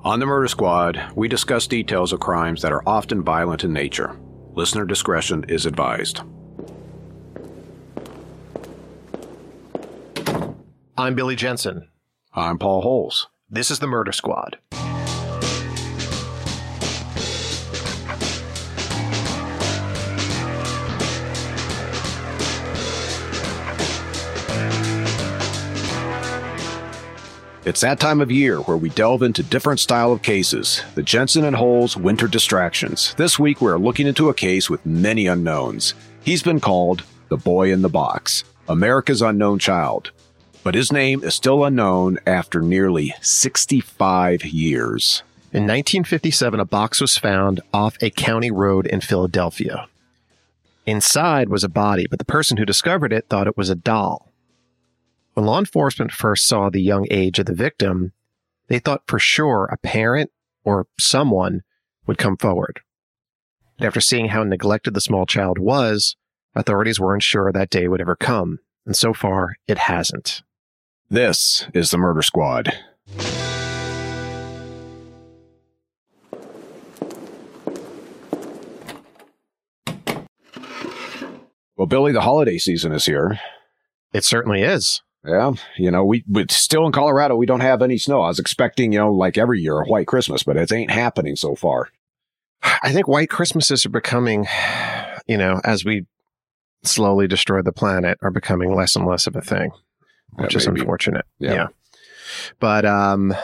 On the Murder Squad, we discuss details of crimes that are often violent in nature. Listener discretion is advised. I'm Billy Jensen. I'm Paul Holes. This is the Murder Squad. It's that time of year where we delve into different style of cases, the Jensen and Holes Winter Distractions. This week we're looking into a case with many unknowns. He's been called the Boy in the Box, America's unknown child. But his name is still unknown after nearly 65 years. In 1957, a box was found off a county road in Philadelphia. Inside was a body, but the person who discovered it thought it was a doll. When law enforcement first saw the young age of the victim, they thought for sure a parent or someone would come forward. And after seeing how neglected the small child was, authorities weren't sure that day would ever come. And so far, it hasn't. This is the Murder Squad. Well, Billy, the holiday season is here. It certainly is. Yeah, we still in Colorado, we don't have any snow. I was expecting, like every year, a white Christmas, but it ain't happening so far. I think white Christmases are becoming, as we slowly destroy the planet, are becoming less and less of a thing, which is unfortunate. Yeah. But, I'm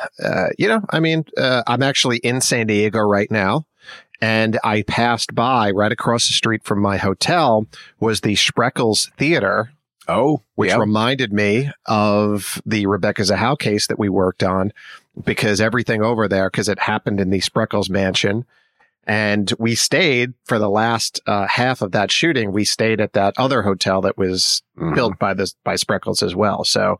actually in San Diego right now, and I passed by right across the street from my hotel was the Spreckels Theater. Oh, which reminded me of the Rebecca Zahau case that we worked on, because everything over there, because it happened in the Spreckels mansion. And we stayed for the last half of that shooting. We stayed at that other hotel that was built by Spreckels as well. So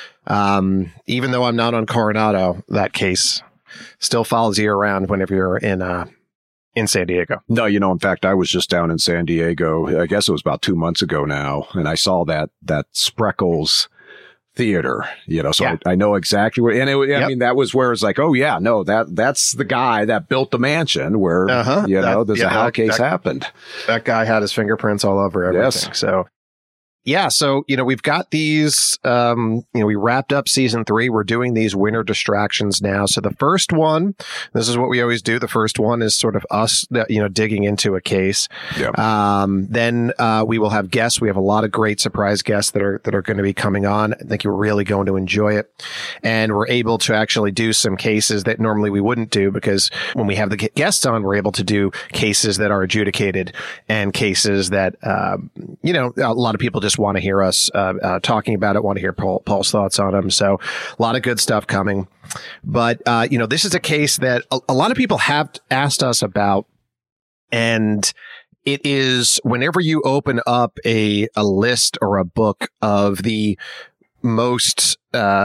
even though I'm not on Coronado, that case still follows you around whenever you're in San Diego. No, in fact, I was just down in San Diego. I guess it was about 2 months ago now. And I saw that Spreckels Theater, so yeah. I know exactly where, and I mean, that was where it's like, oh yeah, no, that's the guy that built the mansion where, the Zahau case happened. That guy had his fingerprints all over everything. Yes. So. Yeah. So, we've got these, we wrapped up season 3. We're doing these winter distractions now. So the first one, this is what we always do. The first one is sort of us, digging into a case. Yep. Then we will have guests. We have a lot of great surprise guests that are going to be coming on. I think you're really going to enjoy it. And we're able to actually do some cases that normally we wouldn't do, because when we have the guests on, we're able to do cases that are adjudicated and cases that, a lot of people just want to hear us talking about it, want to hear Paul's thoughts on them. So a lot of good stuff coming. But, this is a case that a lot of people have asked us about. And it is whenever you open up a list or a book of the most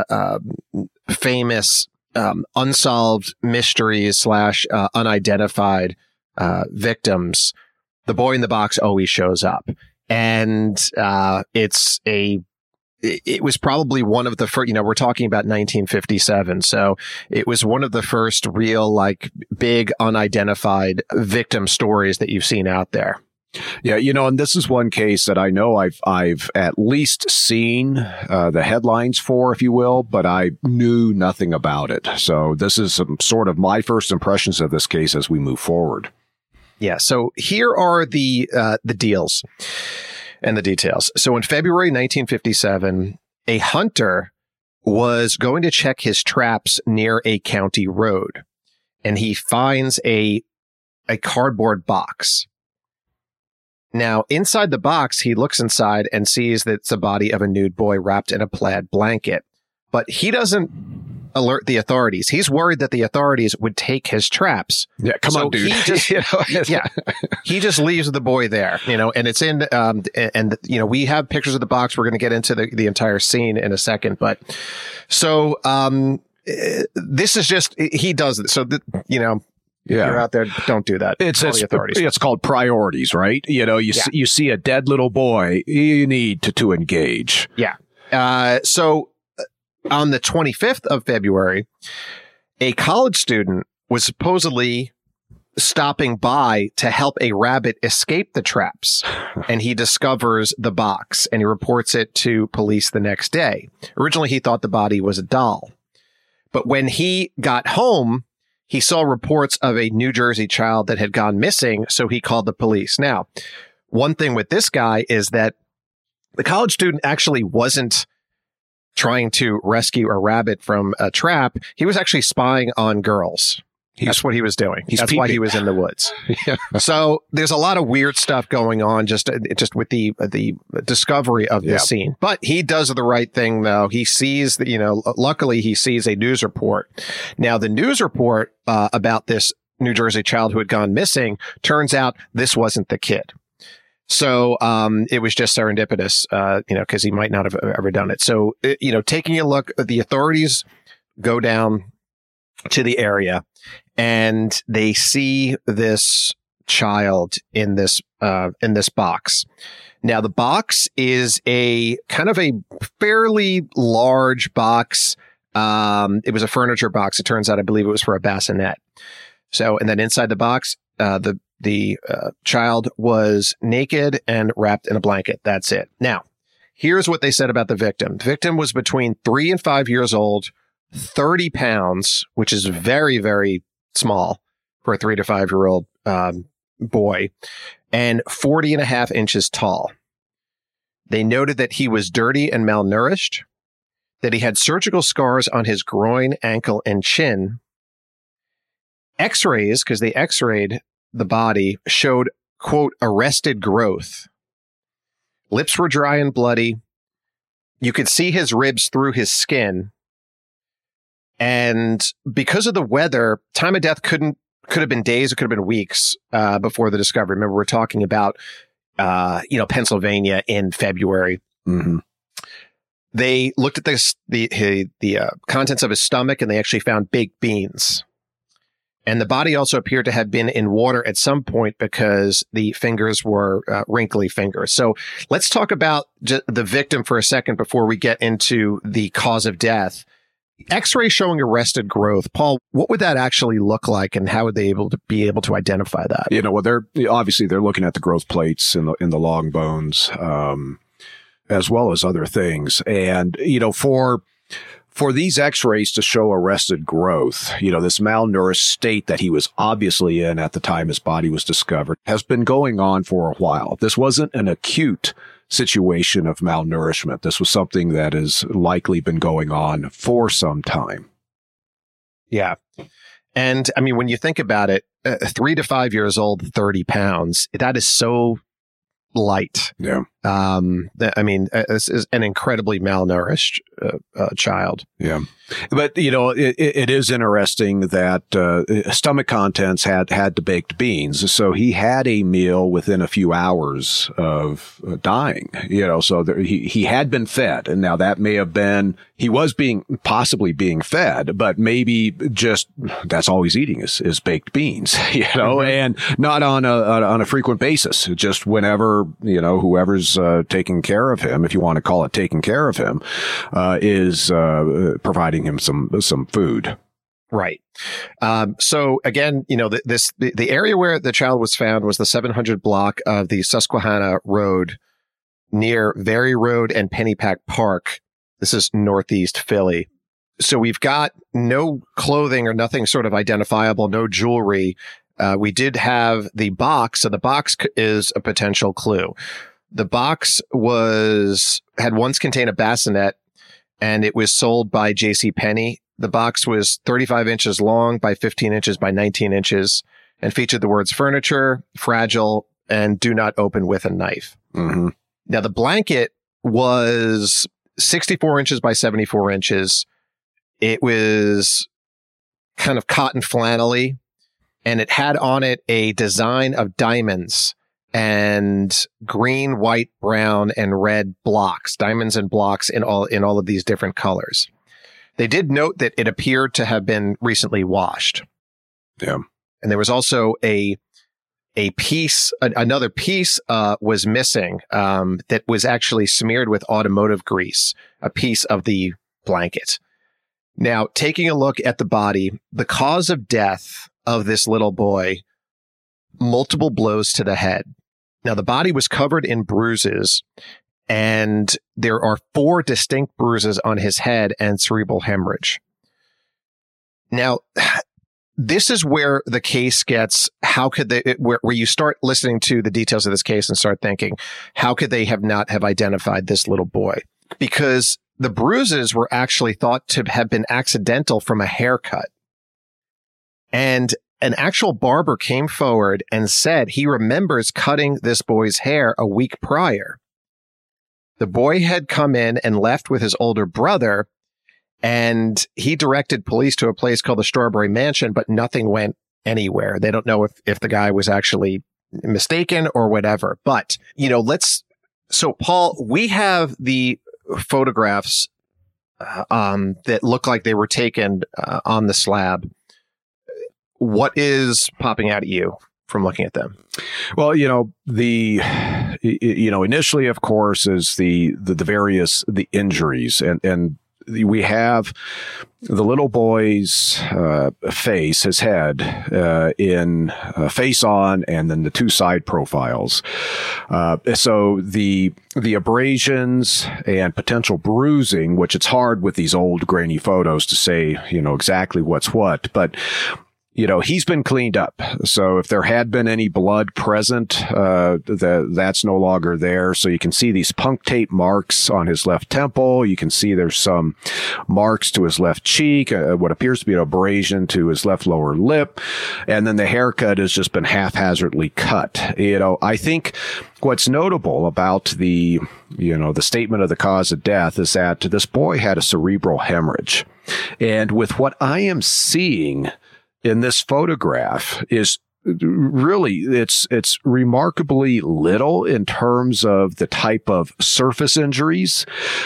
famous unsolved mysteries / unidentified victims, the Boy in the Box always shows up. And it was probably one of the first, we're talking about 1957. So it was one of the first real, big unidentified victim stories that you've seen out there. Yeah, and this is one case that I know I've at least seen the headlines for, if you will, but I knew nothing about it. So this is some sort of my first impressions of this case as we move forward. Yeah. So here are the deals and the details. So in February 1957, a hunter was going to check his traps near a county road, and he finds a cardboard box. Now, inside the box, he looks inside and sees that it's the body of a nude boy wrapped in a plaid blanket. But he doesn't alert the authorities. He's worried that the authorities would take his traps. Yeah, come on, dude. He just, he just leaves the boy there, and it's in, we have pictures of the box. We're going to get into the entire scene in a second, but so, this is just, he does it. So, you're out there, don't do that. It's called priorities, right? You see a dead little boy, you need to engage. Yeah. So on the 25th of February, a college student was supposedly stopping by to help a rabbit escape the traps. And he discovers the box and he reports it to police the next day. Originally, he thought the body was a doll. But when he got home, he saw reports of a New Jersey child that had gone missing. So he called the police. Now, one thing with this guy is that the college student actually wasn't trying to rescue a rabbit from a trap. He was actually spying on girls. That's what he was doing. That's why he was in the woods. Yeah. So there's a lot of weird stuff going on just with the discovery of this scene. But he does the right thing, though. He sees luckily he sees a news report. Now, the news report about this New Jersey child who had gone missing, turns out this wasn't the kid. So it was just serendipitous, because he might not have ever done it. So, taking a look, the authorities go down to the area and they see this child in this box. Now, the box is a kind of a fairly large box. It was a furniture box. It turns out, I believe it was for a bassinet. So, and then inside the box, the child was naked and wrapped in a blanket. That's it. Now, here's what they said about the victim. The victim was between 3 and 5 years old, 30 pounds, which is very, very small for a 3 to 5 year old boy, and 40 and a half inches tall. They noted that he was dirty and malnourished, that he had surgical scars on his groin, ankle, and chin. X-rays, because they x-rayed the body, showed, quote, arrested growth. Lips were dry and bloody. You could see his ribs through his skin. And because of the weather, time of death could have been days, it could have been weeks before the discovery. Remember, we're talking about, Pennsylvania in February. Mm-hmm. They looked at the contents of his stomach, and they actually found baked beans. And the body also appeared to have been in water at some point because the fingers were wrinkly fingers. So let's talk about the victim for a second before we get into the cause of death. X-ray showing arrested growth. Paul, what would that actually look like, and how would they be able to identify that? Well, they're looking at the growth plates in the long bones, as well as other things. And, for these x-rays to show arrested growth, this malnourished state that he was obviously in at the time his body was discovered has been going on for a while. This wasn't an acute situation of malnourishment. This was something that has likely been going on for some time. Yeah. And I mean, when you think about it, 3 to 5 years old, 30 pounds, that is so light. Yeah. This is an incredibly malnourished child. Yeah. But, it is interesting that stomach contents had the baked beans. So he had a meal within a few hours of dying, so he had been fed. And now that may have been, he was possibly being fed, but maybe just that's all he's eating is baked beans, Mm-hmm. and not on a frequent basis, just whenever, whoever's taking care of him, if you want to call it taking care of him, is providing him some food. Right. So again, the area where the child was found was the 700 block of the Susquehanna Road near Very Road and Pennypack Park. This is northeast Philly. So we've got no clothing or nothing sort of identifiable, no jewelry. We did have the box. So the box is a potential clue. The box had once contained a bassinet, and it was sold by JCPenney. The box was 35 inches long by 15 inches by 19 inches and featured the words furniture, fragile, and do not open with a knife. Mm-hmm. Now, the blanket was 64 inches by 74 inches. It was kind of cotton flannelly, and it had on it a design of diamonds and green, white, brown, and red blocks, diamonds and blocks in all of these different colors. They did note that it appeared to have been recently washed. Yeah. And there was also another piece was missing that was actually smeared with automotive grease, a piece of the blanket. Now, taking a look at the body, the cause of death of this little boy, multiple blows to the head. Now, the body was covered in bruises, and there are 4 distinct bruises on his head and cerebral hemorrhage. Now, this is where the case gets, how could they, where you start listening to the details of this case and start thinking, how could they not have identified this little boy? Because the bruises were actually thought to have been accidental from a haircut. And an actual barber came forward and said he remembers cutting this boy's hair a week prior. The boy had come in and left with his older brother, and he directed police to a place called the Strawberry Mansion, but nothing went anywhere. They don't know if the guy was actually mistaken or whatever. But, so Paul, we have the photographs that look like they were taken on the slab. What is popping out at you from looking at them? Well, initially, of course, is the various injuries, and we have the little boy's face, his head, in face on, and then the 2 side profiles. So the abrasions and potential bruising, which it's hard with these old grainy photos to say, exactly what's what, but he's been cleaned up. So if there had been any blood present, that's no longer there. So you can see these punctate marks on his left temple. You can see there's some marks to his left cheek, what appears to be an abrasion to his left lower lip. And then the haircut has just been haphazardly cut. I think what's notable about the statement of the cause of death is that this boy had a cerebral hemorrhage. And with what I am seeing in this photograph is really, it's remarkably little in terms of the type of surface injuries.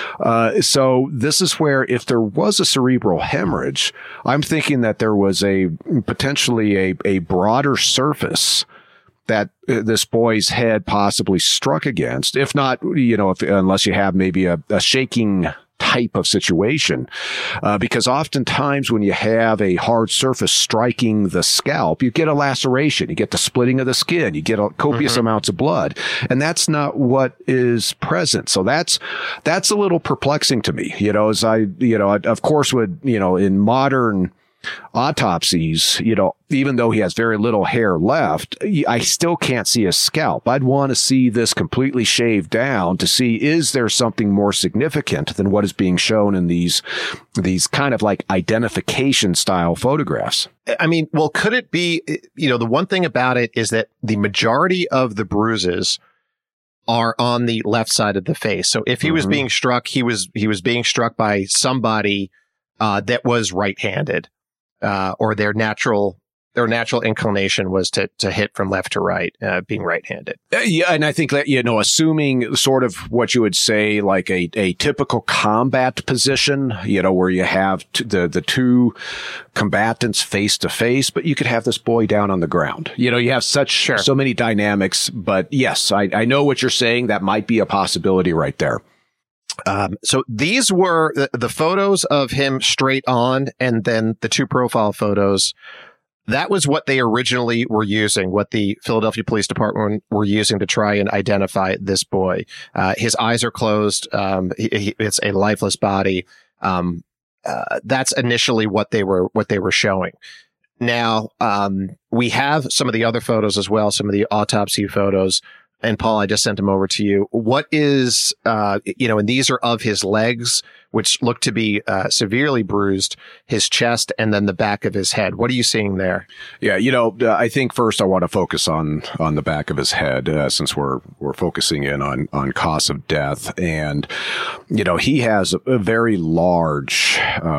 So this is where, if there was a cerebral hemorrhage, I'm thinking that there was potentially a broader surface that this boy's head possibly struck against, if not, unless you have maybe a shaking type of situation, because oftentimes when you have a hard surface striking the scalp, you get a laceration, you get the splitting of the skin, you get copious amounts of blood, and that's not what is present. So that's a little perplexing to me. As I of course would, in modern autopsies, even though he has very little hair left, I still can't see a scalp. I'd want to see this completely shaved down to see, is there something more significant than what is being shown in these kind of like identification style photographs? I mean, well, could it be, the one thing about it is that the majority of the bruises are on the left side of the face. So if he was being struck, he was being struck by somebody that was right-handed. Or their natural inclination was to hit from left to right, being right-handed. Yeah, and I think that, assuming sort of what you would say like a typical combat position, where you have the 2 combatants face to face, but you could have this boy down on the ground. You have so many dynamics, but yes, I know what you're saying. That might be a possibility right there. So these were the photos of him straight on, and then the 2 profile photos. That was what they originally were using, what the Philadelphia Police Department were using to try and identify this boy. His eyes are closed. It's a lifeless body. That's initially what they were showing. Now, we have some of the other photos as well, some of the autopsy photos. And Paul, I just sent them over to you. What is, and these are of his legs, which look to be severely bruised, his chest, and then the back of his head. What are you seeing there? Yeah, I think first I want to focus on the back of his head, since we're focusing in on cause of death. And, he has a very large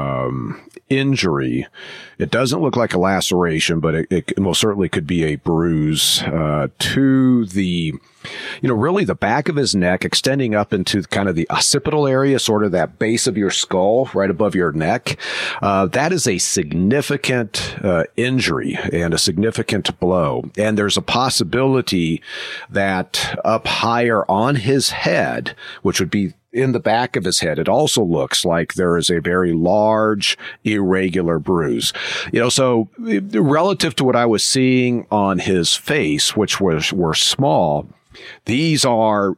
injury. It doesn't look like a laceration, but it most certainly could be a bruise to the, really the back of his neck, extending up into kind of the occipital area, sort of that base of your skull right above your neck. That is a significant injury and a significant blow. And there's a possibility that up higher on his head, which would be in the back of his head, it also looks like there is a very large, irregular bruise. So relative to what I was seeing on his face, which were small, these are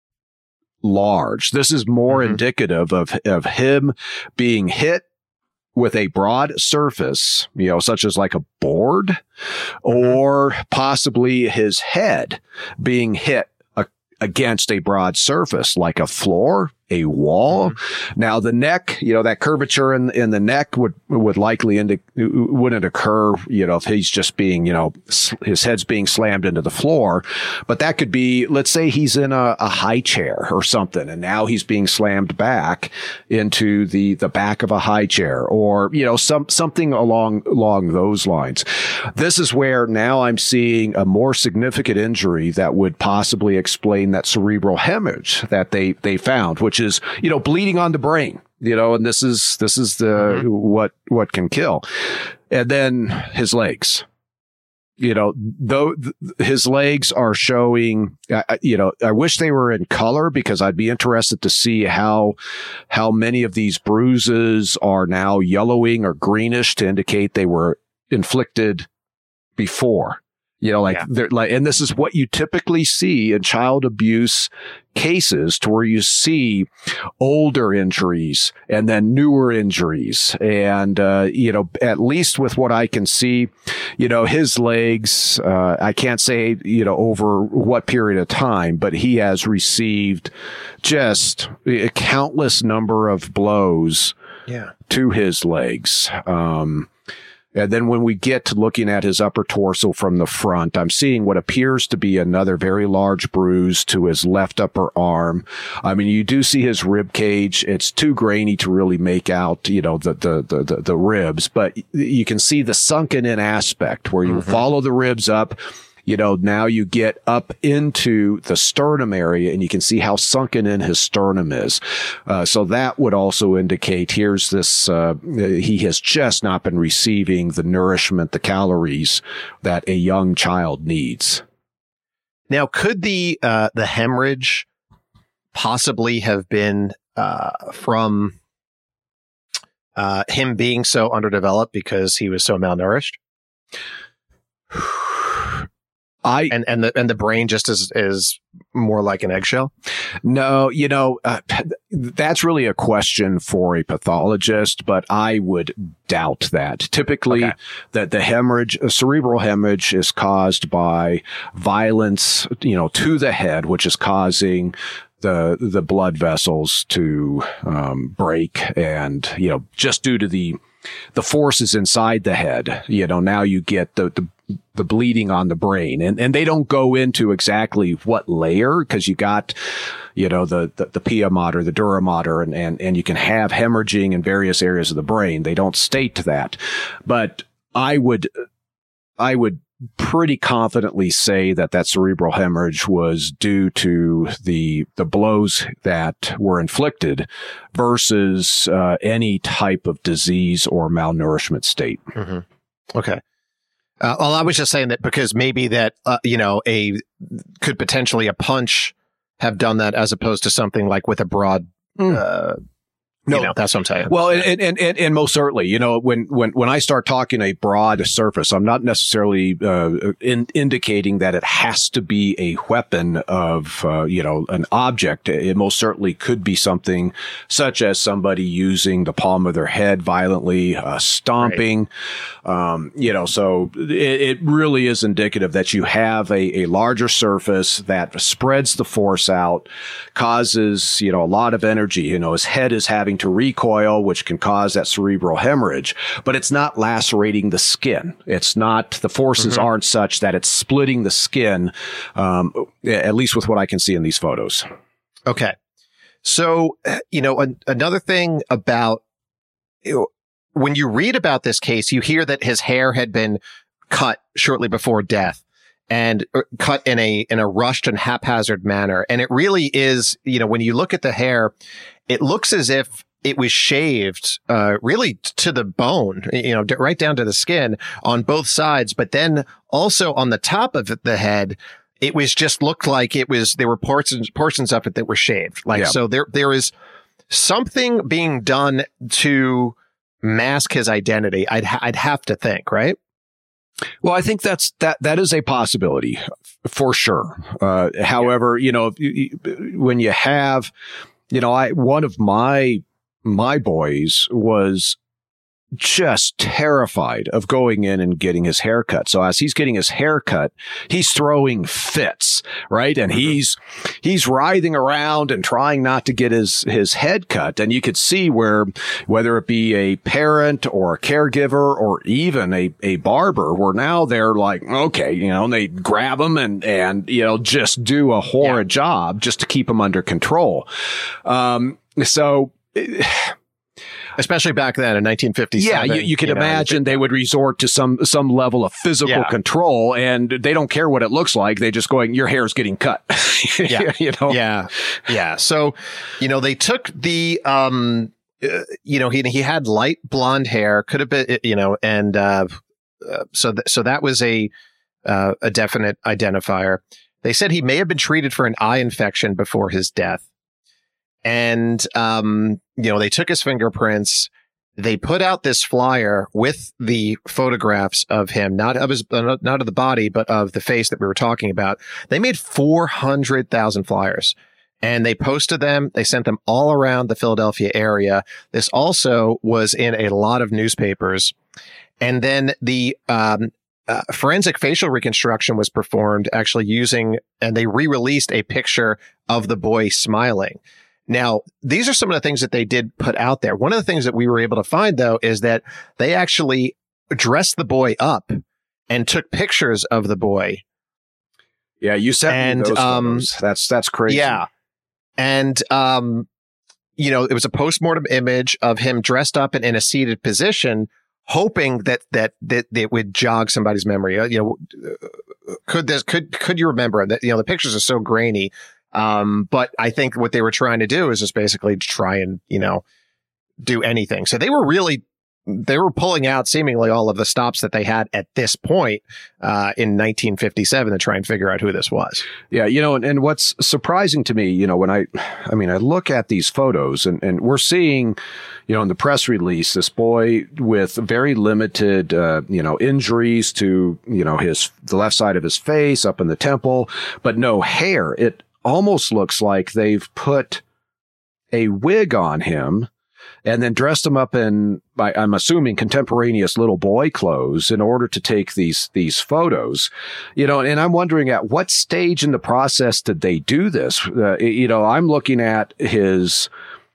large. This is more indicative of him being hit with a broad surface, such as like a board, or possibly his head being hit against a broad surface like a floor, a wall. Now the neck, that curvature in the neck would likely wouldn't occur, if he's just being, his head's being slammed into the floor. But that could be, let's say he's in a high chair or something, and now he's being slammed back into the back of a high chair, or, something along those lines. This is where now I'm seeing a more significant injury that would possibly explain that cerebral hemorrhage that they found, which is, bleeding on the brain, and this is the, what can kill. And then his legs, though his legs are showing, I wish they were in color, because I'd be interested to see how many of these bruises are now yellowing or greenish to indicate they were inflicted before. They're like, and this is what you typically see in child abuse cases, to where you see older injuries and then newer injuries. And, at least with what I can see, his legs, I can't say, over what period of time, but he has received just a countless number of blows to his legs. And then when we get to looking at his upper torso from the front, I'm seeing what appears to be another very large bruise to his left upper arm. I mean, you do see his rib cage. It's too grainy to really make out, the ribs, but you can see the sunken in aspect where you follow the ribs up. Now you get up into the sternum area, and you can see how sunken in his sternum is. So that would also indicate here's this, he has just not been receiving the nourishment, the calories that a young child needs. Now, could the hemorrhage possibly have been, from, him being so underdeveloped because he was so malnourished? And the brain just is more like an eggshell? No, that's really a question for a pathologist, but I would doubt that. Typically, that the hemorrhage, a cerebral hemorrhage, is caused by violence, to the head, which is causing the blood vessels to break, and just due to the forces inside the head, now you get the bleeding on the brain, and they don't go into exactly what layer, because you got, the pia mater, the dura mater, and you can have hemorrhaging in various areas of the brain. They don't state that, but I would pretty confidently say that cerebral hemorrhage was due to the blows that were inflicted versus any type of disease or malnourishment state. Okay. Well, I was just saying that because maybe that, could potentially a punch have done that, as opposed to something like with a broad, no, that's what I'm saying. Well, and most certainly, when I start talking a broad surface, I'm not necessarily indicating that it has to be a weapon of an object. It most certainly could be something such as somebody using the palm of their head violently, stomping. Right. So it really is indicative that you have a larger surface that spreads the force out, causes a lot of energy. His head is having to recoil, which can cause that cerebral hemorrhage, but it's not lacerating the skin. It's not, the forces aren't such that it's splitting the skin, at least with what I can see in these photos. Okay. So, another thing about, when you read about this case, you hear that his hair had been cut shortly before death, and cut in a rushed and haphazard manner. And it really is, when you look at the hair, it looks as if it was shaved, really to the bone, right down to the skin on both sides. But then also on the top of the head, it was just looked like there were portions of it that were shaved. Like, so there is something being done to mask his identity. I'd have to think, right? Well, I think that is a possibility for sure. However, when you have, one of my boys was just terrified of going in and getting his hair cut. So as he's getting his hair cut, he's throwing fits, right? And he's writhing around and trying not to get his head cut. And you could see whether it be a parent or a caregiver or even a barber, where now they're like, okay, and they grab him and just do a horrid job just to keep him under control. Especially back then in 1957. Yeah, you could imagine they would resort to some level of physical control, and they don't care what it looks like. They just going, your hair's getting cut. Yeah. So, they took the, he had light blonde hair, could have been, and so that was a definite identifier. They said he may have been treated for an eye infection before his death. And, they took his fingerprints. They put out this flyer with the photographs of him, not of the body, but of the face that we were talking about. They made 400,000 flyers and they posted them. They sent them all around the Philadelphia area. This also was in a lot of newspapers. And then the, forensic facial reconstruction was performed actually and they re-released a picture of the boy smiling. Now, these are some of the things that they did put out there. One of the things that we were able to find, though, is that they actually dressed the boy up and took pictures of the boy. Yeah, you sent me those photos. That's crazy. Yeah. And, it was a postmortem image of him dressed up and in a seated position, hoping that it would jog somebody's memory. Could you remember that? The pictures are so grainy. But I think what they were trying to do is just basically try and, do anything. So they were pulling out seemingly all of the stops that they had at this point, in 1957 to try and figure out who this was. Yeah. And what's surprising to me, when I look at these photos and we're seeing, in the press release, this boy with very limited, injuries to, the left side of his face, up in the temple, but no hair. It almost looks like they've put a wig on him and then dressed him up in, I'm assuming, contemporaneous little boy clothes in order to take these photos, and I'm wondering at what stage in the process did they do this? I'm looking at his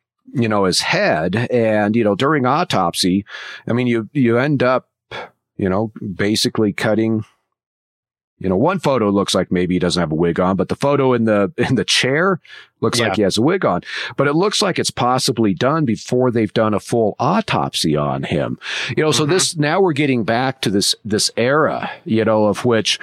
head and, during autopsy, you end up, basically cutting. One photo looks like maybe he doesn't have a wig on, but the photo in the chair looks like he has a wig on. But it looks like it's possibly done before they've done a full autopsy on him. So now we're getting back to this era, of which,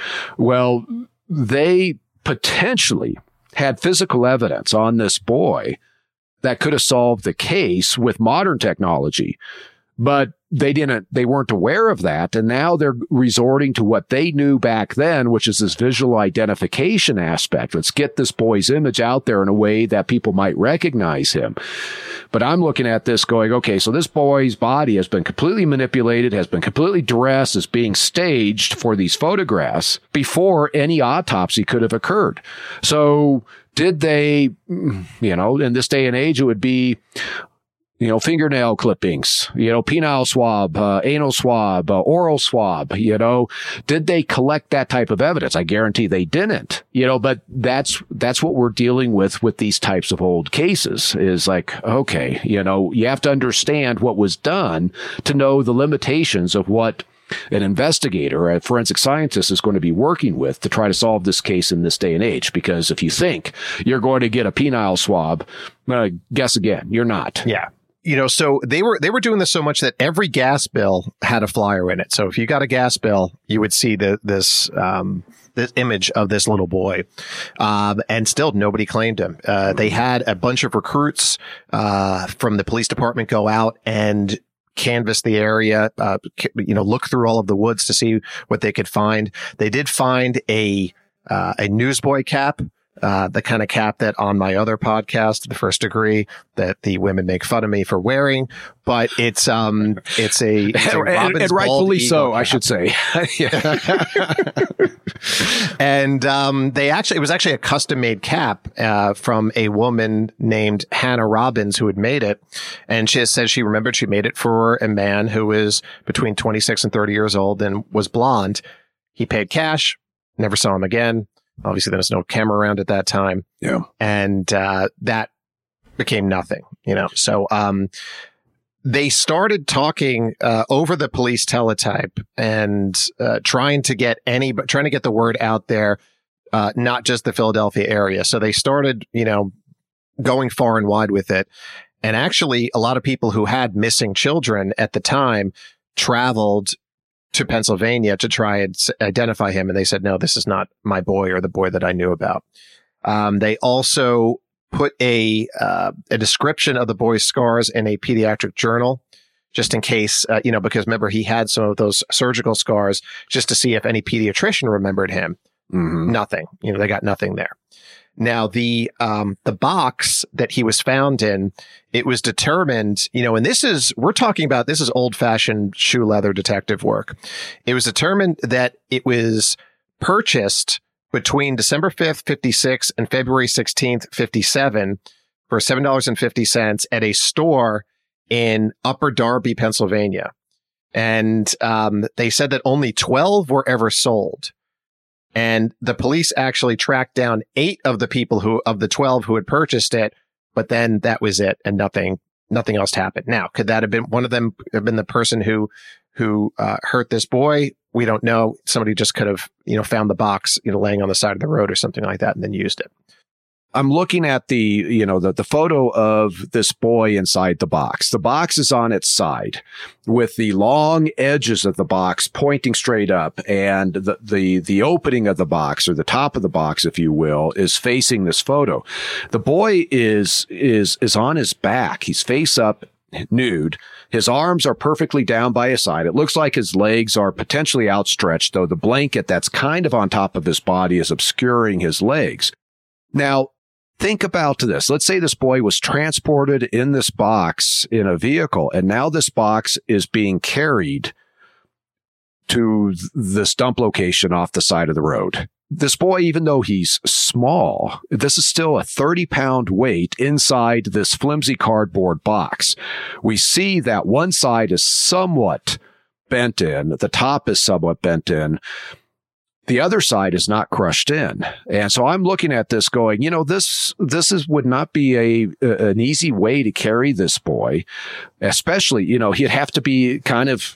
they potentially had physical evidence on this boy that could have solved the case with modern technology. But they weren't aware of that. And now they're resorting to what they knew back then, which is this visual identification aspect. Let's get this boy's image out there in a way that people might recognize him. But I'm looking at this going, okay, so this boy's body has been completely manipulated, has been completely dressed, is being staged for these photographs before any autopsy could have occurred. So did they, in this day and age, it would be, fingernail clippings, penile swab, anal swab, oral swab, did they collect that type of evidence? I guarantee they didn't, but that's what we're dealing with these types of old cases is like, okay, you have to understand what was done to know the limitations of what an investigator, a forensic scientist is going to be working with to try to solve this case in this day and age. Because if you think you're going to get a penile swab, guess again, you're not. Yeah. So they were doing this so much that every gas bill had a flyer in it. So if you got a gas bill, you would see this image of this little boy. And still nobody claimed him. They had a bunch of recruits, from the police department go out and canvass the area, look through all of the woods to see what they could find. They did find a a newsboy cap, the kind of cap that on my other podcast, The First Degree, that the women make fun of me for wearing, but it's a and rightfully so, I should say. And it was actually a custom made cap from a woman named Hannah Robbins who had made it, and she said she remembered she made it for a man who was between 26 and 30 years old and was blonde. He paid cash, never saw him again. Obviously, there was no camera around at that time. Yeah. And that became nothing, So they started talking over the police teletype and trying to get the word out there, not just the Philadelphia area. So they started, going far and wide with it. And actually, a lot of people who had missing children at the time traveled to Pennsylvania to try and identify him. And they said, no, this is not my boy or the boy that I knew about. They also put a description of the boy's scars in a pediatric journal, just in case, because remember, he had some of those surgical scars, just to see if any pediatrician remembered him. Mm-hmm. Nothing. They got nothing there. Now, the box that he was found in, it was determined, and this is old fashioned shoe leather detective work. It was determined that it was purchased between December 5th, 56 and February 16th, 57 for $7.50 at a store in Upper Darby, Pennsylvania. And they said that only 12 were ever sold. And the police actually tracked down 8 of the 12 who had purchased it, but then that was it, and nothing else happened. Now, could that have been one of them? Have been the person who hurt this boy? We don't know. Somebody just could have found the box laying on the side of the road or something like that, and then used it. I'm looking at the photo of this boy inside the box. The box is on its side with the long edges of the box pointing straight up, and the opening of the box, or the top of the box, if you will, is facing this photo. The boy is on his back. He's face up, nude. His arms are perfectly down by his side. It looks like his legs are potentially outstretched, though the blanket that's kind of on top of his body is obscuring his legs. Now, think about this. Let's say this boy was transported in this box in a vehicle, and now this box is being carried to this dump location off the side of the road. This boy, even though he's small, this is still a 30-pound weight inside this flimsy cardboard box. We see that one side is somewhat bent in. The top is somewhat bent in. The other side is not crushed in. And so I'm looking at this going, this would not be an easy way to carry this boy, especially, he'd have to be kind of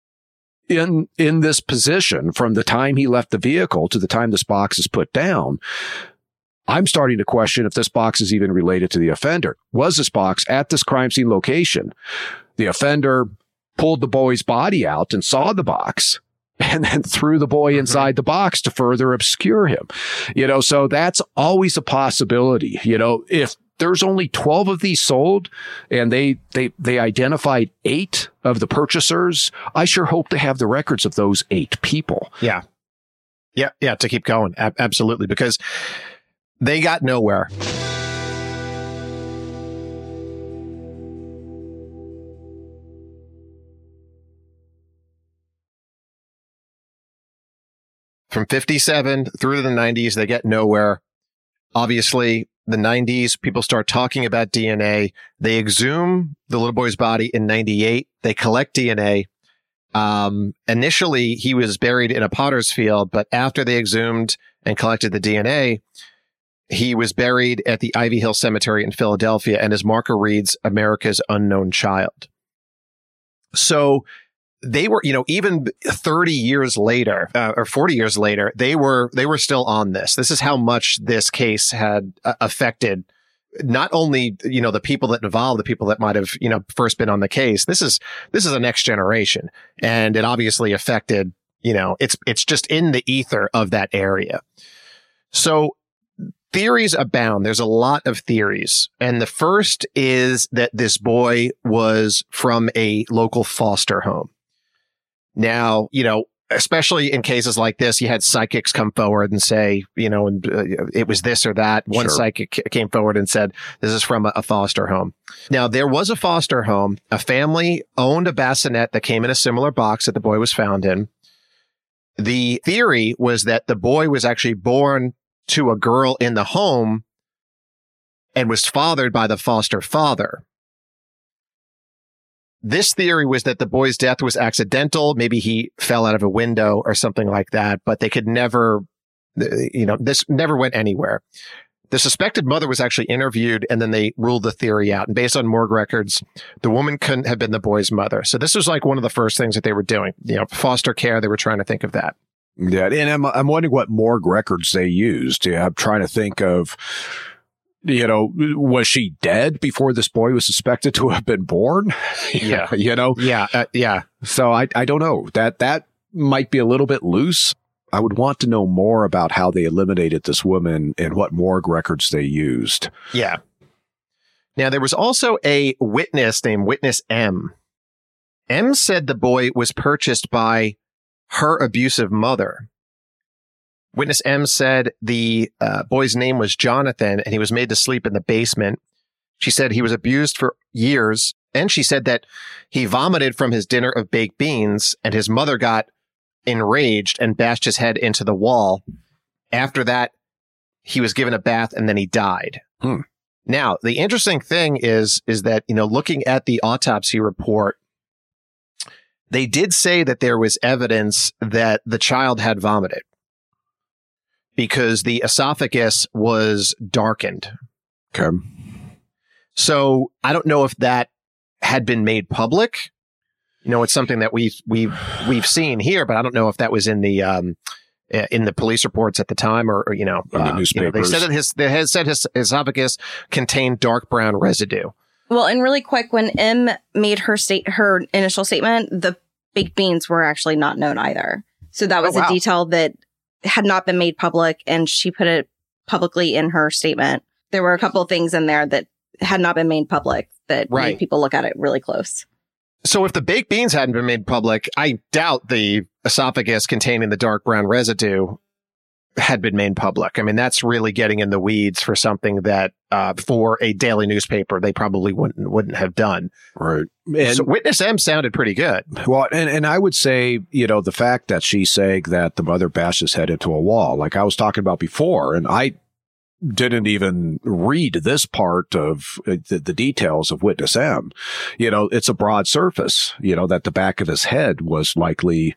in this position from the time he left the vehicle to the time this box is put down. I'm starting to question if this box is even related to the offender. Was this box at this crime scene location? The offender pulled the boy's body out and saw the box, and then threw the boy inside the box to further obscure him. So that's always a possibility. If there's only 12 of these sold and they identified 8 of the purchasers, I sure hope to have the records of those 8 people. Yeah. Yeah. To keep going. Absolutely. Because they got nowhere. From 57 through to the 90s, they get nowhere. Obviously, the 90s, people start talking about DNA. They exhume the little boy's body in 98. They collect DNA. Initially, he was buried in a potter's field, but after they exhumed and collected the DNA, he was buried at the Ivy Hill Cemetery in Philadelphia, and his marker reads America's Unknown Child. So they were, even 30 years later, or 40 years later, they were still on this. This is how much this case had affected not only, the people that involved, the people that might have, first been on the case. This is a next generation. And it obviously affected, it's just in the ether of that area. So theories abound. There's a lot of theories. And the first is that this boy was from a local foster home. Now, especially in cases like this, you had psychics come forward and say, and it was this or that. One psychic came forward and said, this is from a foster home. Now, there was a foster home. A family owned a bassinet that came in a similar box that the boy was found in. The theory was that the boy was actually born to a girl in the home and was fathered by the foster father. This theory was that the boy's death was accidental. Maybe he fell out of a window or something like that, but they could never, this never went anywhere. The suspected mother was actually interviewed, and then they ruled the theory out. And based on morgue records, the woman couldn't have been the boy's mother. So this was like one of the first things that they were doing. Foster care, they were trying to think of that. Yeah, and I'm wondering what morgue records they used. Yeah, I'm trying to think of, was she dead before this boy was suspected to have been born? Yeah. Yeah. So I don't know. That might be a little bit loose. I would want to know more about how they eliminated this woman and what morgue records they used. Yeah. Now, there was also a witness named Witness M. M said the boy was purchased by her abusive mother. Witness M said the boy's name was Jonathan, and he was made to sleep in the basement. She said he was abused for years, and she said that he vomited from his dinner of baked beans, and his mother got enraged and bashed his head into the wall. After that, he was given a bath, and then he died. Now, the interesting thing is that, looking at the autopsy report, they did say that there was evidence that the child had vomited, because the esophagus was darkened. Okay. So I don't know if that had been made public. It's something that we've seen here, but I don't know if that was in the police reports at the time or in the newspapers. They said his esophagus contained dark brown residue. Well, and really quick, when M made her initial statement, the baked beans were actually not known either. So that was a detail that had not been made public, and she put it publicly in her statement. There were a couple of things in there that had not been made public that made people look at it really close. So if the baked beans hadn't been made public, I doubt the esophagus containing the dark brown residue had been made public. I mean, that's really getting in the weeds for something that for a daily newspaper they probably wouldn't have done. Right. And so Witness M sounded pretty good. Well, and I would say, the fact that she's saying that the mother bashed his head into a wall, like I was talking about before, and I didn't even read this part of the details of Witness M. It's a broad surface, that the back of his head was likely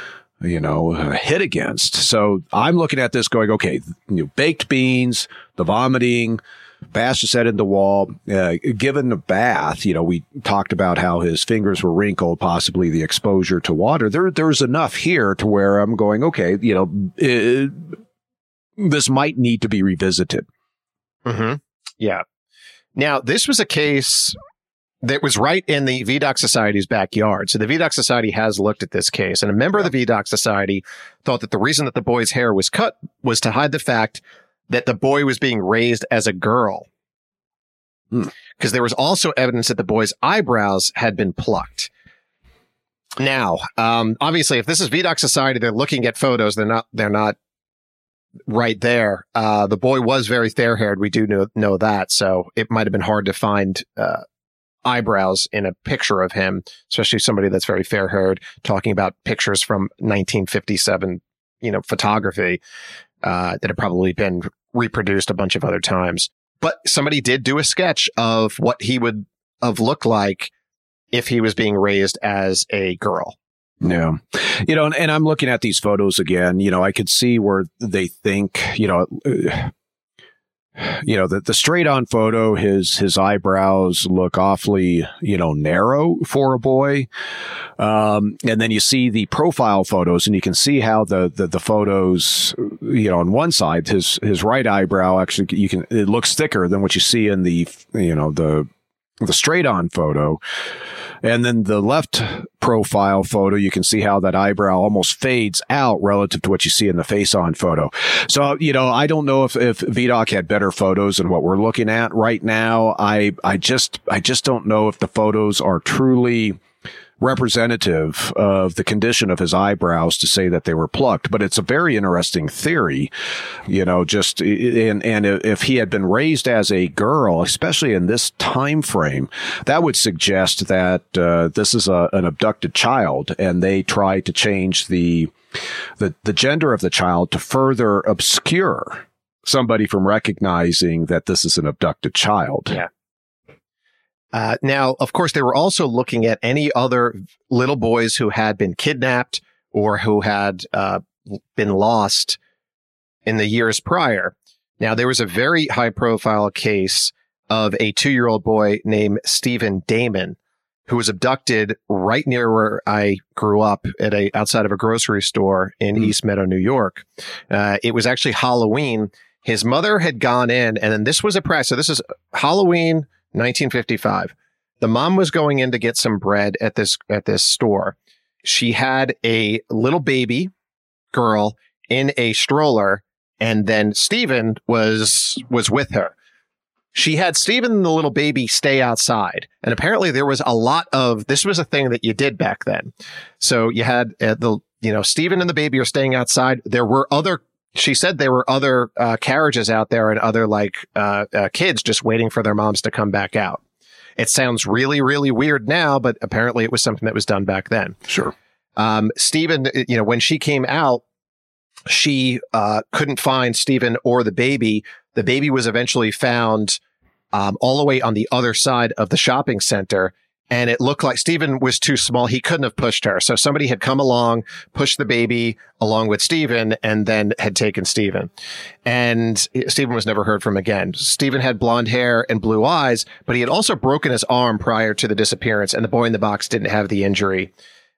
hit against. So I'm looking at this going, okay, baked beans, the vomiting, bashed his head in the wall, given the bath, we talked about how his fingers were wrinkled, possibly the exposure to water. There's enough here to where I'm going, okay, this might need to be revisited. Mm-hmm. Yeah. Now, this was a case that was right in the VDOC Society's backyard. So the VDOC Society has looked at this case, and a member of the VDOC Society thought that the reason that the boy's hair was cut was to hide the fact that the boy was being raised as a girl. Because there was also evidence that the boy's eyebrows had been plucked. Now, obviously, if this is VDOC Society, they're looking at photos. They're not right there. The boy was very fair-haired. We do know that. So it might have been hard to find eyebrows in a picture of him, especially somebody that's very fair-haired, talking about pictures from 1957, photography that had probably been reproduced a bunch of other times. But somebody did do a sketch of what he would have looked like if he was being raised as a girl. Yeah. And I'm looking at these photos again, I could see where they think, the straight on photo, his eyebrows look awfully, narrow for a boy. And then you see the profile photos, and you can see how the photos, on one side, his right eyebrow, actually, it looks thicker than what you see in the straight on photo. And then the left profile photo, you can see how that eyebrow almost fades out relative to what you see in the face-on photo. So, I don't know if VDOC had better photos than what we're looking at right now. I just don't know if the photos are truly representative of the condition of his eyebrows to say that they were plucked, but it's a very interesting theory, just, and if he had been raised as a girl, especially in this time frame, that would suggest that this is an abducted child, and they try to change the gender of the child to further obscure somebody from recognizing that this is an abducted child. Yeah. Now, of course, they were also looking at any other little boys who had been kidnapped or who had been lost in the years prior. Now, there was a very high-profile case of a 2-year-old boy named Stephen Damon, who was abducted right near where I grew up outside of a grocery store in East Meadow, New York. It was actually Halloween. His mother had gone in, and then this was a press. So this is Halloween 1955. The mom was going in to get some bread at this store. She had a little baby girl in a stroller, and then Stephen was with her. She had Stephen and the little baby stay outside. And apparently there was a lot of, this was a thing that you did back then. So you had Stephen and the baby are staying outside. She said there were other carriages out there and other kids just waiting for their moms to come back out. It sounds really, really weird now, but apparently it was something that was done back then. Sure. Stephen, when she came out, she couldn't find Stephen or the baby. The baby was eventually found all the way on the other side of the shopping center. And it looked like Stephen was too small. He couldn't have pushed her. So somebody had come along, pushed the baby along with Stephen, and then had taken Stephen. And Stephen was never heard from again. Stephen had blonde hair and blue eyes, but he had also broken his arm prior to the disappearance, and the boy in the box didn't have the injury.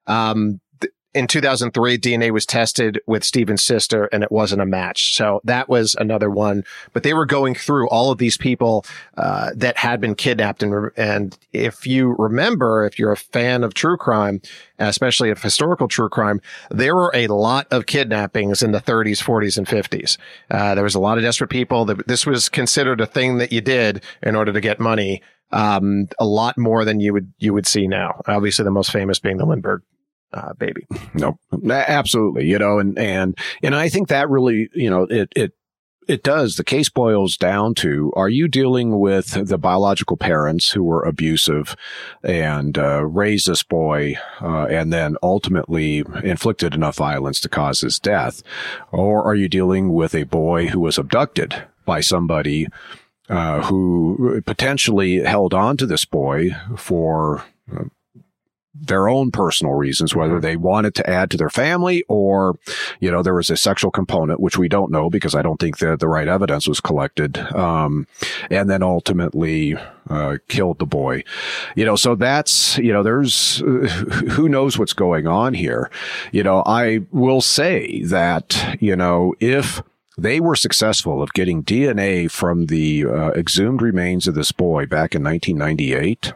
In 2003, DNA was tested with Stephen's sister, and it wasn't a match. So that was another one. But they were going through all of these people that had been kidnapped. And if you remember, if you're a fan of true crime, especially of historical true crime, there were a lot of kidnappings in the 30s, 40s, and 50s. There was a lot of desperate people. This was considered a thing that you did in order to get money, a lot more than you would see now. Obviously, the most famous being the Lindbergh baby. No, absolutely. And I think that really, it does. The case boils down to, are you dealing with the biological parents who were abusive and raised this boy and then ultimately inflicted enough violence to cause his death? Or are you dealing with a boy who was abducted by somebody who potentially held on to this boy for their own personal reasons, whether they wanted to add to their family or, there was a sexual component, which we don't know because I don't think that the right evidence was collected, and then ultimately killed the boy. So that's, there's, who knows what's going on here. I will say that, if they were successful of getting DNA from the exhumed remains of this boy back in 1998,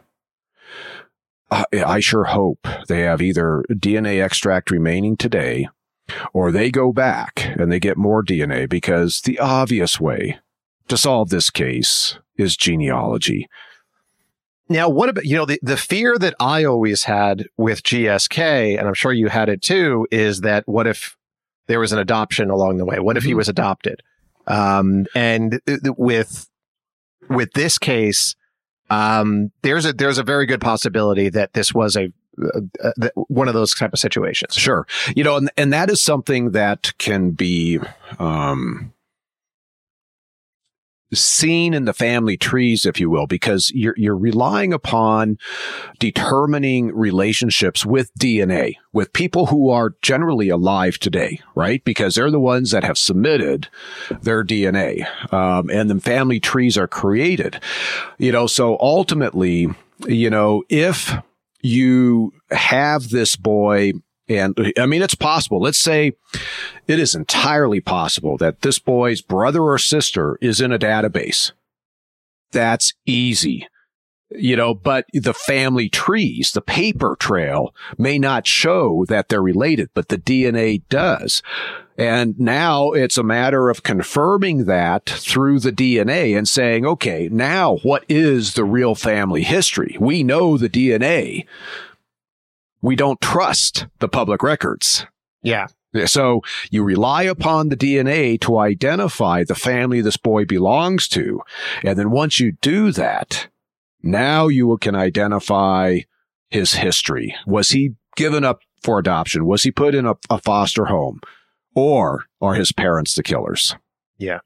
I sure hope they have either DNA extract remaining today or they go back and they get more DNA, because the obvious way to solve this case is genealogy. Now, what about, the fear that I always had with GSK, and I'm sure you had it too, is that what if there was an adoption along the way? What if he was adopted? And with this case, there's a very good possibility that this was one of those type of situations. Sure. And that is something that can be, seen in the family trees, if you will, because you're relying upon determining relationships with DNA, with people who are generally alive today, right? Because they're the ones that have submitted their DNA, and the family trees are created. So ultimately, if you have this boy, and I mean, it's possible. Let's say it is entirely possible that this boy's brother or sister is in a database. That's easy, but the family trees, the paper trail may not show that they're related, but the DNA does. And now it's a matter of confirming that through the DNA and saying, okay, now what is the real family history? We know the DNA. we don't trust the public records. Yeah. So you rely upon the DNA to identify the family this boy belongs to. And then once you do that, now you can identify his history. Was he given up for adoption? Was he put in a foster home? Or are his parents the killers? Yeah.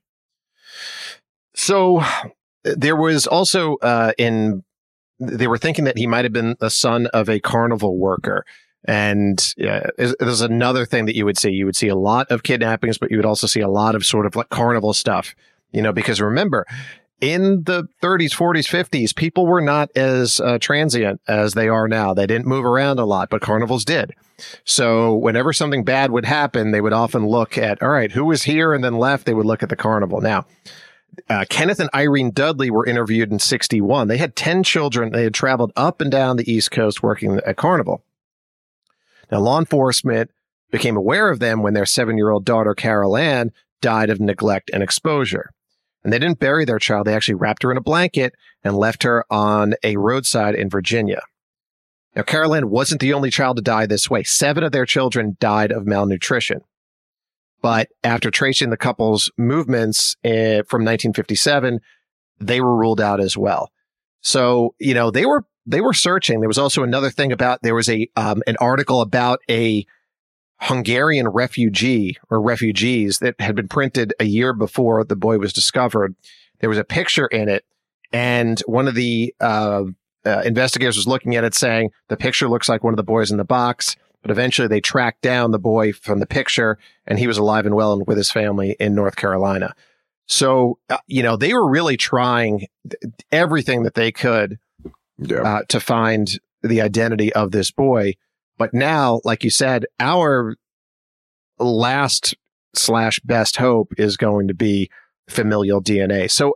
So there was also they were thinking that he might have been the son of a carnival worker. And there's another thing that you would see. You would see a lot of kidnappings, but you would also see a lot of sort of like carnival stuff, because remember, in the 30s, 40s, 50s, people were not as transient as they are now. They didn't move around a lot, but carnivals did. So whenever something bad would happen, they would often look at, all right, who was here and then left? They would look at the carnival. Now, Kenneth and Irene Dudley were interviewed in 1961. They had 10 children. They had traveled up and down the East Coast working at Carnival. Now, law enforcement became aware of them when their 7-year-old daughter, Carol Ann, died of neglect and exposure. And they didn't bury their child. They actually wrapped her in a blanket and left her on a roadside in Virginia. Now, Carol Ann wasn't the only child to die this way. 7 of their children died of malnutrition. But after tracing the couple's movements from 1957, they were ruled out as well. So, they were searching. There was also another thing about, there was an article about a Hungarian refugee or refugees that had been printed a year before the boy was discovered. There was a picture in it, and one of the investigators was looking at it saying, the picture looks like one of the boys in the box. But eventually they tracked down the boy from the picture, and he was alive and well and with his family in North Carolina. So, they were really trying everything that they could to find the identity of this boy. But now, like you said, our last / best hope is going to be familial DNA. So,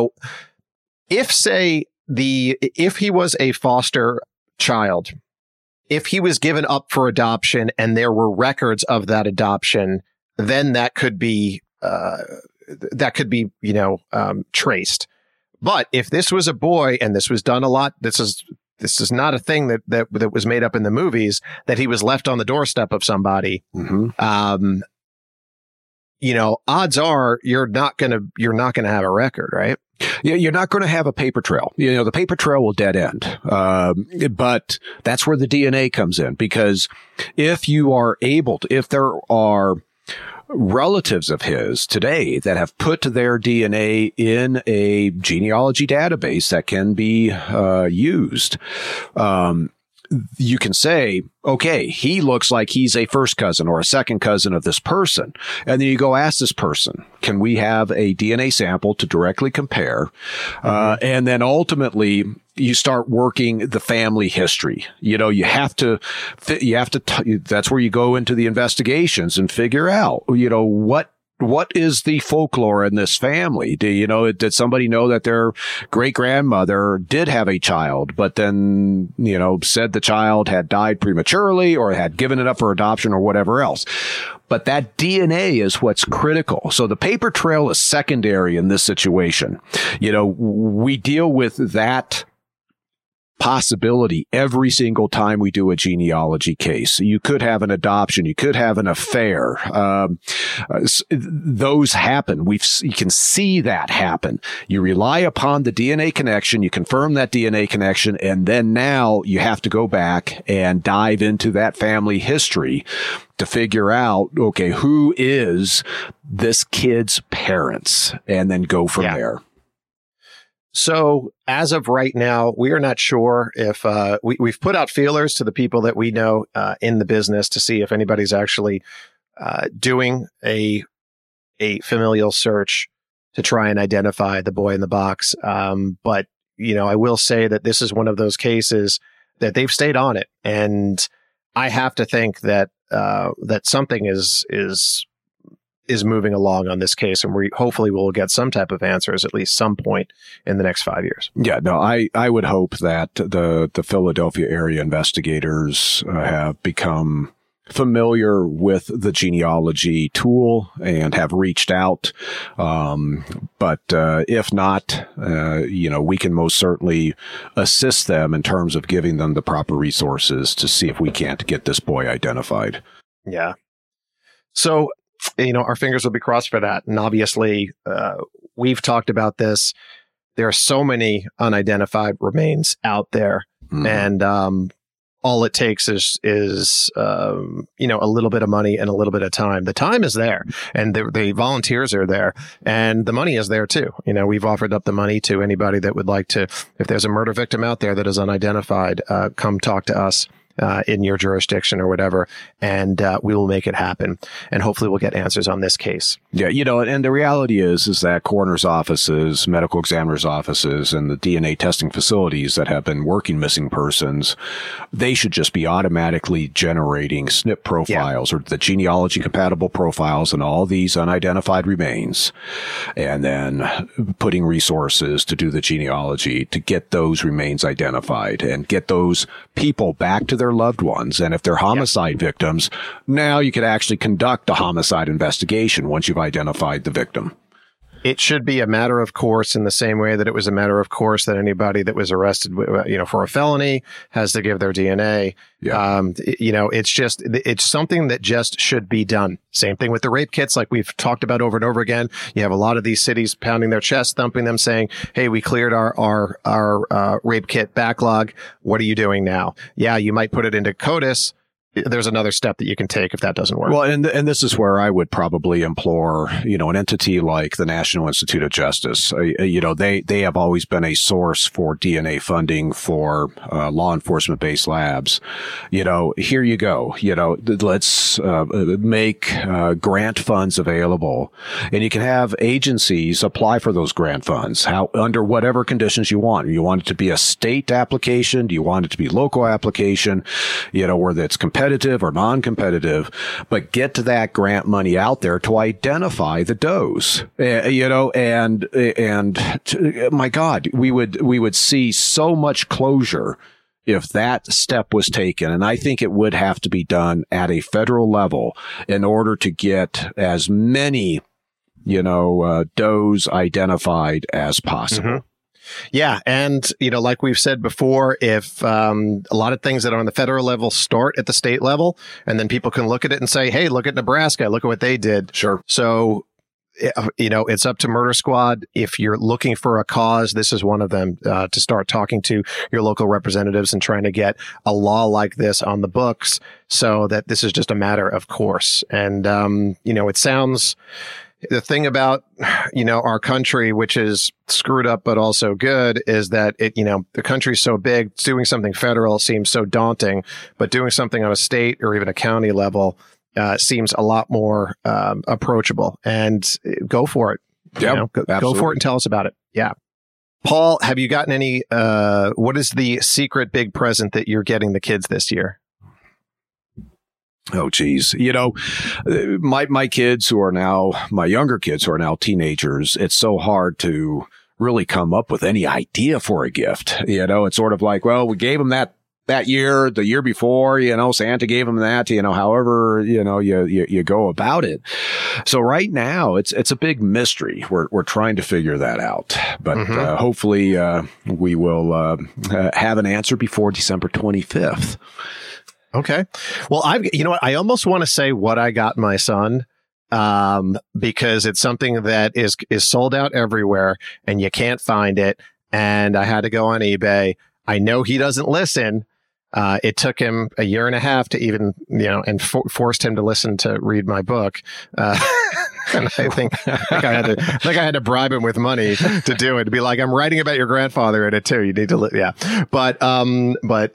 if he was a foster child, if he was given up for adoption and there were records of that adoption, then that could be traced. But if this was a boy, and this was done a lot, this is not a thing that was made up in the movies, that he was left on the doorstep of somebody. Mm-hmm. Odds are you're not gonna have a record, right? Yeah, you're not going to have a paper trail. The paper trail will dead end. But that's where the DNA comes in, because if there are relatives of his today that have put their DNA in a genealogy database that can be used, you can say, okay, he looks like he's a first cousin or a second cousin of this person. And then you go ask this person, can we have a DNA sample to directly compare? Mm-hmm. And then ultimately you start working the family history. You have to, that's where you go into the investigations and figure out, what is the folklore in this family? Did somebody know that their great grandmother did have a child, but then, said the child had died prematurely or had given it up for adoption or whatever else? But that DNA is what's critical. So the paper trail is secondary in this situation. We deal with that possibility every single time we do a genealogy case. You could have an adoption. You could have an affair. Those happen. You can see that happen. You rely upon the DNA connection. You confirm that DNA connection. And then now you have to go back and dive into that family history to figure out, okay, who is this kid's parents, and then go from there. So as of right now, we are not sure if we've put out feelers to the people that we know in the business to see if anybody's actually doing a familial search to try and identify the boy in the box. But, I will say that this is one of those cases that they've stayed on it. And I have to think that that something is moving along on this case, and we hopefully will get some type of answers at least some point in the next 5 years. Yeah, no, I would hope that the Philadelphia area investigators have become familiar with the genealogy tool and have reached out. But if not, we can most certainly assist them in terms of giving them the proper resources to see if we can't get this boy identified. Yeah. So, our fingers will be crossed for that. And obviously, we've talked about this. There are so many unidentified remains out there. And all it takes is a little bit of money and a little bit of time. The time is there, and the volunteers are there, and the money is there too. We've offered up the money to anybody that would like to. If there's a murder victim out there that is unidentified, come talk to us in your jurisdiction or whatever, and we will make it happen. And hopefully we'll get answers on this case. Yeah, and the reality is that coroner's offices, medical examiner's offices, and the DNA testing facilities that have been working missing persons, they should just be automatically generating SNP profiles or the genealogy compatible profiles and all these unidentified remains, and then putting resources to do the genealogy to get those remains identified and get those people back to their loved ones. And if they're homicide victims, now you could actually conduct a homicide investigation once you've identified the victim. It should be a matter of course, in the same way that it was a matter of course that anybody that was arrested, for a felony has to give their DNA. Yeah. It's something that just should be done. Same thing with the rape kits, like we've talked about over and over again. You have a lot of these cities pounding their chest, thumping them, saying, "Hey, we cleared our rape kit backlog. What are you doing now?" Yeah, you might put it into CODIS. There's another step that you can take if that doesn't work. Well, and this is where I would probably implore, an entity like the National Institute of Justice. They have always been a source for DNA funding for law enforcement-based labs. Here you go. Let's make grant funds available, and you can have agencies apply for those grant funds under whatever conditions you want. You want it to be a state application? Do you want it to be local application? Where that's competitive or non-competitive, but get to that grant money out there to identify the does, my God, we would see so much closure if that step was taken. And I think it would have to be done at a federal level in order to get as many, does identified as possible. Mm-hmm. Yeah. And, like we've said before, if a lot of things that are on the federal level start at the state level, and then people can look at it and say, hey, look at Nebraska, look at what they did. Sure. So, it's up to Murder Squad. If you're looking for a cause, this is one of them, to start talking to your local representatives and trying to get a law like this on the books so that this is just a matter of course. And, it sounds... The thing about, our country, which is screwed up, but also good, is that the country's so big, doing something federal seems so daunting, but doing something on a state or even a county level, seems a lot more, approachable. And go for it. Yeah, go for it and tell us about it. Yeah. Paul, have you gotten any, what is the secret big present that you're getting the kids this year? Oh, geez. My kids my younger kids who are now teenagers, it's so hard to really come up with any idea for a gift. It's sort of like, well, we gave them that year, the year before, Santa gave them that, however, you go about it. So right now it's a big mystery. We're trying to figure that out, but hopefully, we will, have an answer before December 25th. Okay. Well, I almost want to say what I got my son, because it's something that is sold out everywhere and you can't find it. And I had to go on eBay. I know he doesn't listen. It took him a year and a half to even, and forced him to listen to read my book. And I think I had to bribe him with money to do it, to be like, I'm writing about your grandfather in it too. You need to, yeah. But I'm going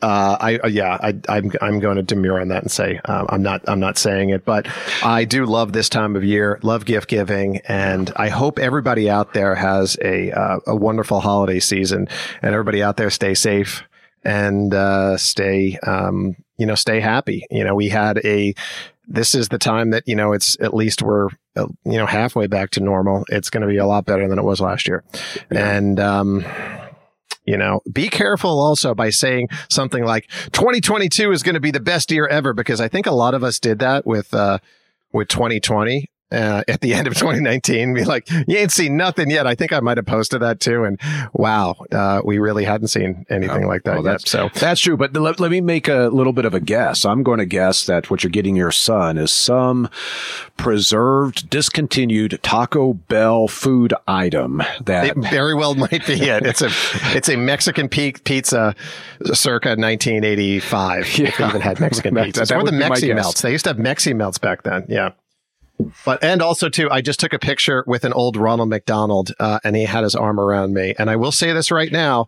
to demur on that and say, I'm not saying it, but I do love this time of year, love gift giving. And I hope everybody out there has a wonderful holiday season, and everybody out there stay safe and, stay happy. This is the time that, it's at least we're, halfway back to normal. It's going to be a lot better than it was last year. Yeah. And, Be careful also by saying something like 2022 is going to be the best year ever, because I think a lot of us did that with 2020. At the end of 2019, be like, you ain't seen nothing yet. I think I might have posted that too. And wow, we really hadn't seen anything like that yet. So that's true. But let me make a little bit of a guess. I'm going to guess that what you're getting your son is some preserved, discontinued Taco Bell food item that it very well might be it. It's a Mexican pizza circa 1985. Yeah. If they even had Mexican pizzas. Or the Mexi Melts. They used to have Mexi Melts back then. Yeah. And also too, I just took a picture with an old Ronald McDonald, and he had his arm around me. And I will say this right now,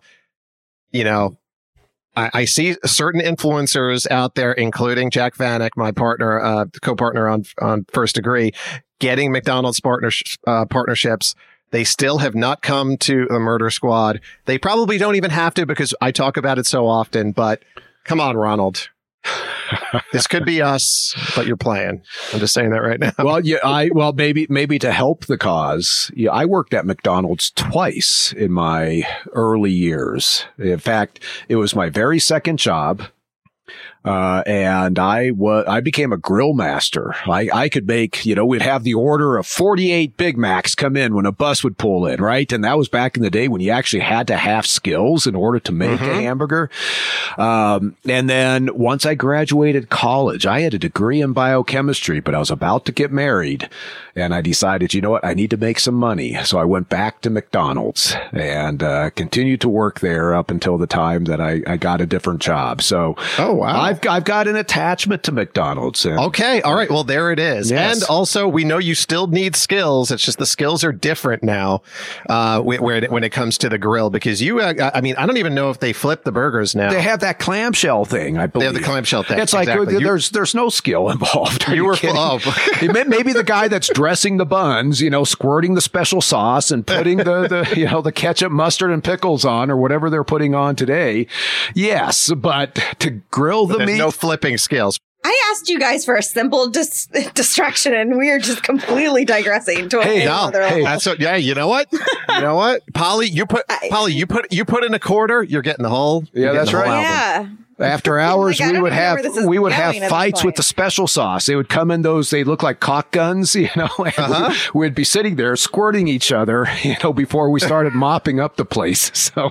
I see certain influencers out there, including Jack Vanek, my partner, co-partner on First Degree, getting McDonald's partnerships. They still have not come to the Murder Squad. They probably don't even have to, because I talk about it so often. But come on, Ronald. This could be us, but you're playing. I'm just saying that right now. Well, yeah, maybe to help the cause. Yeah, I worked at McDonald's twice in my early years. In fact, it was my very second job. And I became a grill master. I could make, we'd have the order of 48 Big Macs come in when a bus would pull in, right? And that was back in the day when you actually had to have skills in order to make a hamburger. And then once I graduated college, I had a degree in biochemistry, but I was about to get married, and I decided, I need to make some money. So I went back to McDonald's and continued to work there up until the time that I got a different job. So, oh wow. I've got an attachment to McDonald's. Okay. All right. Well, there it is. Yes. And also, we know you still need skills. It's just the skills are different now when it comes to the grill, because I don't even know if they flip the burgers now. They have that clamshell thing, I believe. They have the clamshell thing. It's like there's no skill involved. You were maybe the guy that's dressing the buns, squirting the special sauce and putting the ketchup, mustard, and pickles on, or whatever they're putting on today. Yes, but to grill the meat, no flipping skills. I asked you guys for a simple distraction, and we are just completely digressing to a whole other level. That's what. Yeah, you know what? Polly, you put in a quarter. You're getting the whole. Yeah, that's right. Yeah. After hours, we would have fights with the special sauce. They would come in those. They look like caulk guns, and we'd be sitting there squirting each other, before we started mopping up the place. So.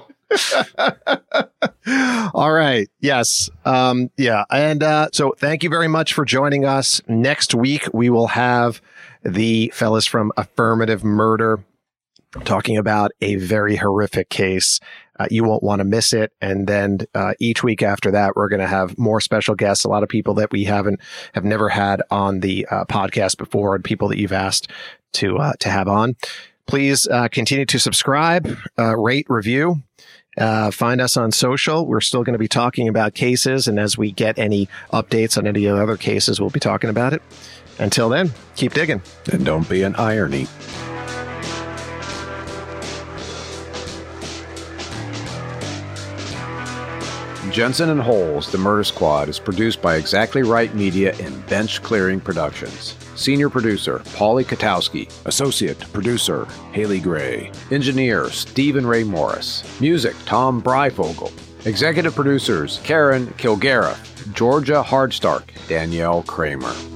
All right. Yes. Yeah. And so thank you very much for joining us. Next week, we will have the fellas from Affirmative Murder talking about a very horrific case. You won't want to miss it. And then each week after that, we're going to have more special guests, a lot of people that we have never had on the podcast before, and people that you've asked to have on. Please continue to subscribe, rate, review. Find us on social. We're still going to be talking about cases, and as we get any updates on any other cases, we'll be talking about it. Until then, keep digging. And don't be an irony. Jensen and Holes, The Murder Squad, is produced by Exactly Right Media and Bench Clearing Productions. Senior producer, Paulie Katowski. Associate producer, Haley Gray. Engineer, Stephen Ray Morris. Music, Tom Breifogel. Executive producers, Karen Kilgariff, Georgia Hardstark, Danielle Kramer.